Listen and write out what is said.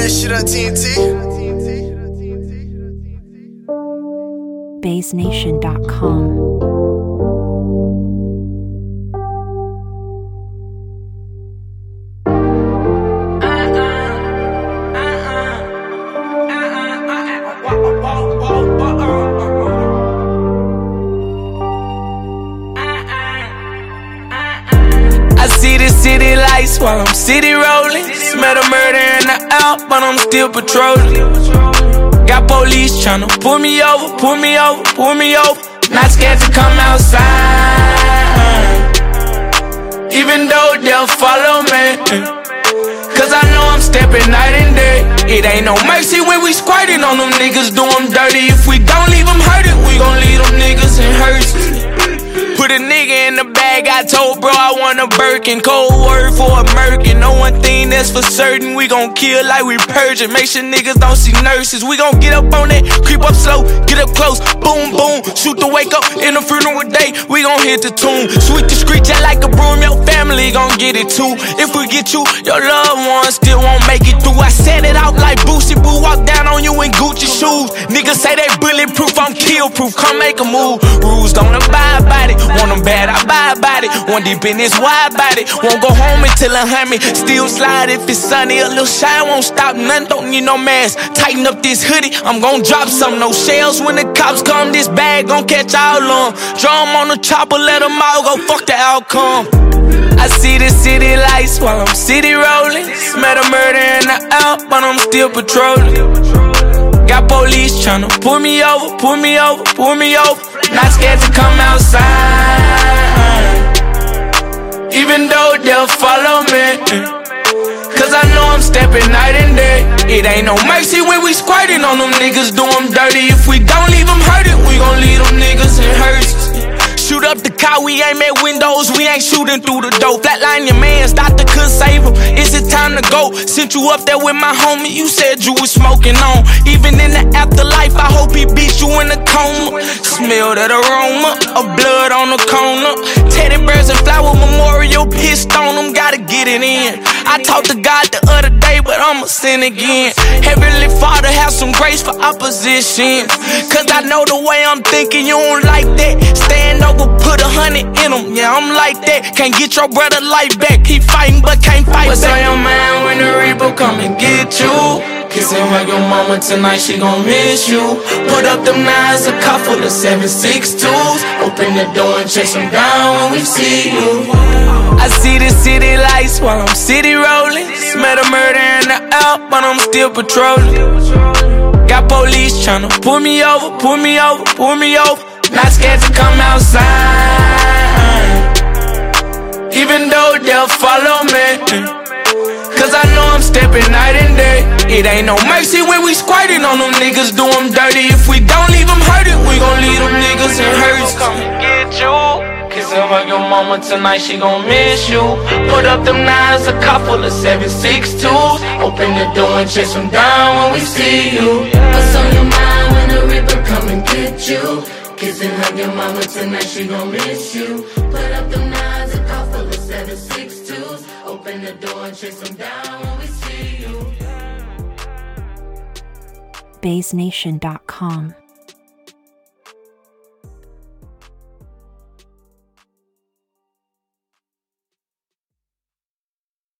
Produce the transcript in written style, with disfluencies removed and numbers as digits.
that shit on TNT. BaseNation.com. I see the city lights while I'm city rolling. Smell the murder in the out, but I'm still patrolling. Got police tryna pull me over, pull me over, pull me over. Not scared to come outside, even though they'll follow me. Cause I know I'm stepping night and day. It ain't no mercy when we squirting on them niggas, do them dirty. If we don't leave them hurting, we gon' leave them niggas in hearses. Put a nigga in the bag, I told bro I want a Birkin. Cold word for a Merkin. Know one thing that's for certain, we gon' kill like we purging. Make sure niggas don't see nurses. We gon' get up on that, creep up slow, get up close, boom boom. Shoot the wake up in the funeral day, we gon' hit the tune. Sweep the screech out like a broom, your family gon' get it too. If we get you, your loved ones still won't make it through. I set it out like Boosie Boo, walk down on you in Gucci shoes. Niggas say they bulletproof, I'm kill proof, come make a move. Rules don't abide by it. Want them bad, I buy about it. One deep in this wide body. Won't go home until I hunt me. Still slide if it's sunny. A little shine won't stop nothing. Don't need no mask. Tighten up this hoodie. I'm gon' drop some. No shells when the cops come. This bag gon' catch all on. Draw 'em on the chopper. Let 'em all go. Fuck the outcome. I see the city lights while I'm city rolling. Smell the murder in the out, but I'm still patrolling. Got police tryna pull me over, pull me over, pull me over. Not scared to come outside, even though they'll follow me. Cause I know I'm stepping night and day. It ain't no mercy when we squirting on them niggas, do them dirty. If we don't leave them hurting, we gon' leave them niggas in hearses. Shoot up the car, we aim at windows, we ain't shooting through the door. Flatline your mans, doctor couldn't save him. Is it time to go? Sent you up there with my homie, you said you was smoking on. Even in the afterlife, I hope he beat you in the coma. Smell that aroma of blood on the corner. Teddy bears and flower memorial, pissed on them, gotta get it in. I talked to God the other day, but I'ma sin again. Heavenly Father, have some grace for opposition. Cause I know the way I'm thinking, you don't like that. Stand over, put 100 in them, yeah, I'm like that. Can't get your brother life back, keep fighting but can't fight What's back. on your mind when the Reaper come and get you? Kissing hug your mama tonight, she gon' miss you. Put up them nines, a cup full of 7.62s. Open the door and chase them down when we see you. I see the city lights while I'm city rolling. Smell the murder in the out, but I'm still patrolling. Got police tryna pull me over, pull me over, pull me over. Not scared to come outside, even though they'll follow me. Cause I know I'm stepping night and day. It ain't no mercy when we squirting on them niggas, do them dirty. If we don't leave them hurting, we gon' leave them niggas in hearses. Come and get you. Kissing hug your mama tonight, she gon' miss you. Put up them nines, a cup full of 7.62s. Open the door and chase them down when we see you. What's on your mind when the Reaper come and get you? Kissing hug your mama tonight, she gon' miss you. Put up them nines, a cup full of 7.62s. Open the door and chase them down when we see you. BaseNation.com.